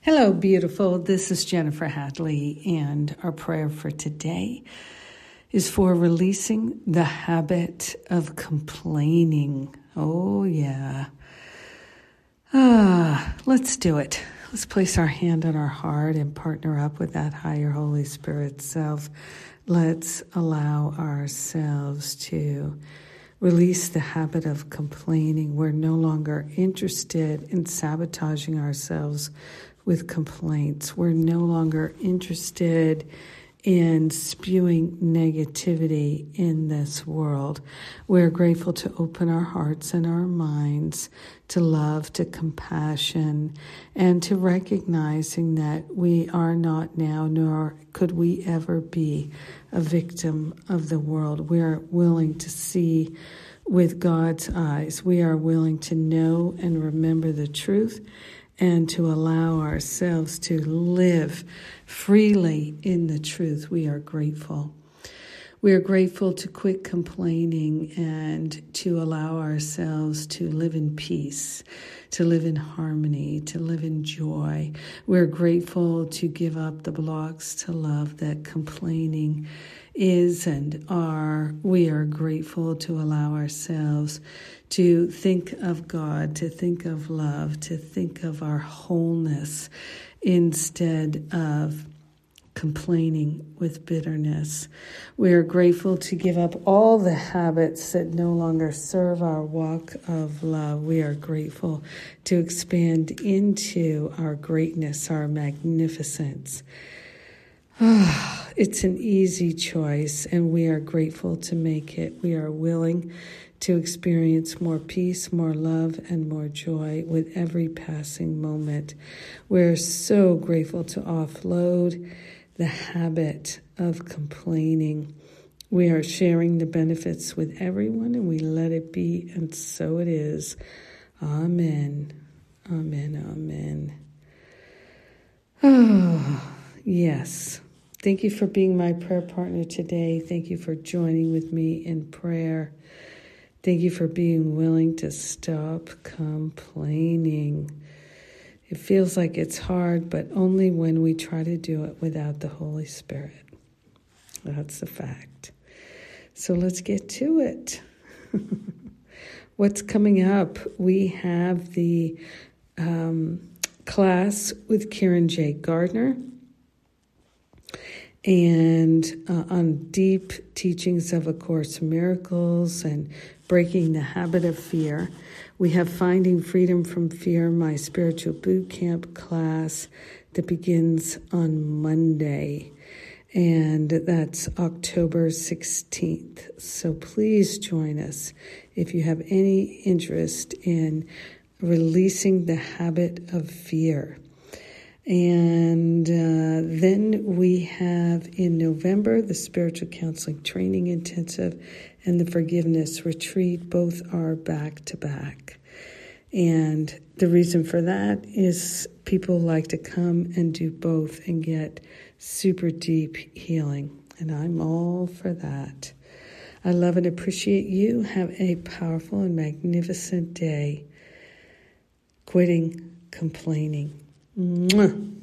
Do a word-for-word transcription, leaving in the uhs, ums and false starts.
Hello, beautiful. This is Jennifer Hadley, and our prayer for today is for releasing the habit of complaining. Oh, yeah. Ah, let's do it. Let's place our hand on our heart and partner up with that higher Holy Spirit self. Let's allow ourselves to release the habit of complaining. We're no longer interested in sabotaging ourselves with complaints. We're no longer interested in spewing negativity in this world. We're grateful to open our hearts and our minds to love, to compassion, and to recognizing that we are not now, nor could we ever be, a victim of the world. We are willing to see with God's eyes. We are willing to know and remember the truth, and to allow ourselves to live freely in the truth. We are grateful. We are grateful to quit complaining and to allow ourselves to live in peace, to live in harmony, to live in joy. We're grateful to give up the blocks to love that complaining is and are. We are grateful to allow ourselves to think of God, to think of love, to think of our wholeness instead of complaining with bitterness. We are grateful to give up all the habits that no longer serve our walk of love. We are grateful to expand into our greatness, our magnificence. Oh, it's an easy choice, and we are grateful to make it. We are willing to experience more peace, more love, and more joy with every passing moment. We're so grateful to offload the habit of complaining. We are sharing the benefits with everyone, and we let it be, and so it is. Amen. Amen. Amen. Oh, yes. Thank you for being my prayer partner today. Thank you for joining with me in prayer. Thank you for being willing to stop complaining. It feels like it's hard, but only when we try to do it without the Holy Spirit. That's the fact. So let's get to it. What's coming up? We have the um, class with Karen J. Gardner, and uh, on deep teachings of A Course in Miracles and breaking the habit of fear. We have Finding Freedom from Fear, my spiritual boot camp class that begins on Monday, and that's October sixteenth. So please join us if you have any interest in releasing the habit of fear. And uh, then we have in November the Spiritual Counseling Training Intensive and the Forgiveness Retreat. Both are back to back. And the reason for that is people like to come and do both and get super deep healing. And I'm all for that. I love and appreciate you. Have a powerful and magnificent day. Quitting complaining. Mwah.